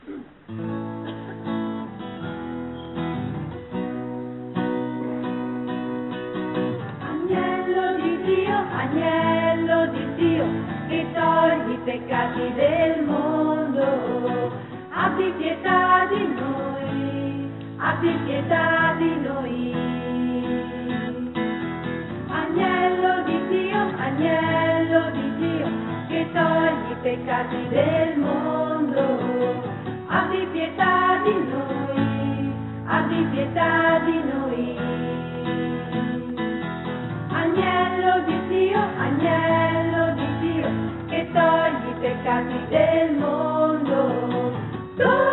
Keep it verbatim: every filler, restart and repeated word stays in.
Agnello di Dio, agnello di Dio, che togli i peccati del mondo, abbi pietà di noi, abbi pietà di noi. Agnello di Dio, agnello di Dio, che togli i peccati del mondo, abbi pietà di noi, abbi pietà di noi. Agnello di Dio, agnello di Dio, che togli i peccati del mondo.